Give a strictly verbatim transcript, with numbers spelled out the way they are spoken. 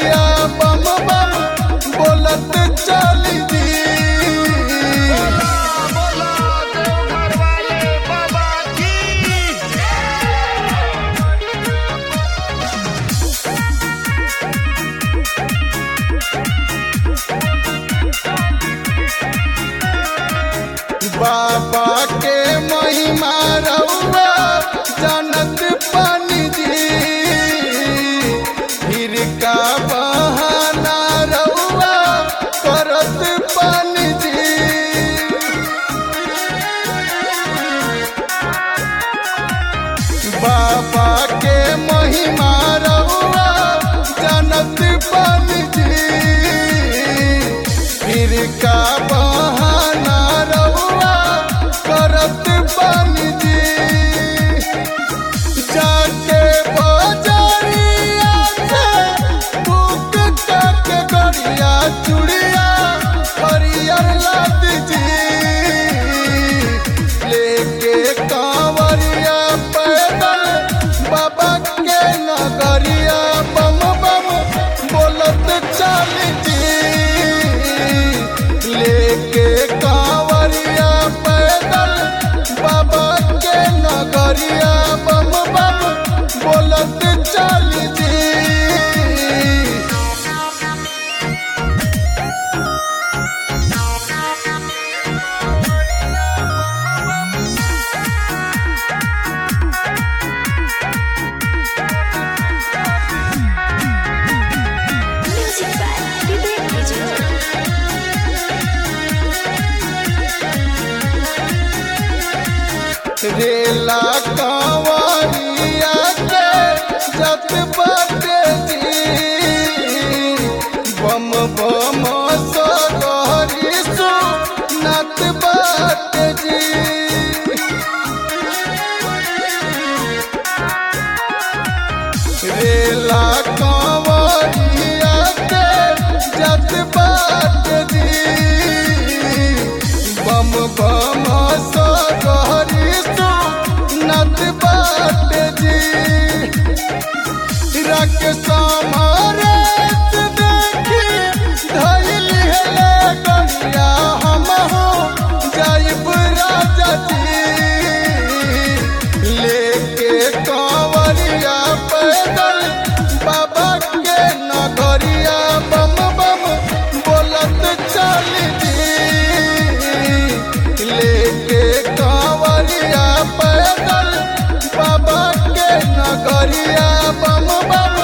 नगरिया बम बम बोलत चली दी। बाबा के महिमा रउआ जानत पानी जी, फिर का बहाना रउआ करत पानी जी। बाबा के महिमा रउआ जानत पानी जी, फिर का बहाना करत पानी जी। जाके बजरिया से बुक के गरिया चूड़िया हरियर लाद जी, लेके कांवरिया पैदल बाबा के नगरिया बम बम बोलत चली जी, लेके कांवरिया बाबा के नगरिया बम बम बोलत चली जी। रेला कांवरिया के जत बाटे जी, बम बम सगरी सुनत बाटे जी। रेला कांवरिया के जत बाटे जी, बम बम सगरी नत बाट जी। रख समारत देखी धैल हेले गरिया हम जाइब राजा जी, लेके कांवरिया पैदल बाबा के नगरिया बम बम बोलत चली जी, लेके कांवरिया पैदल बाबा के नगरिया बम बम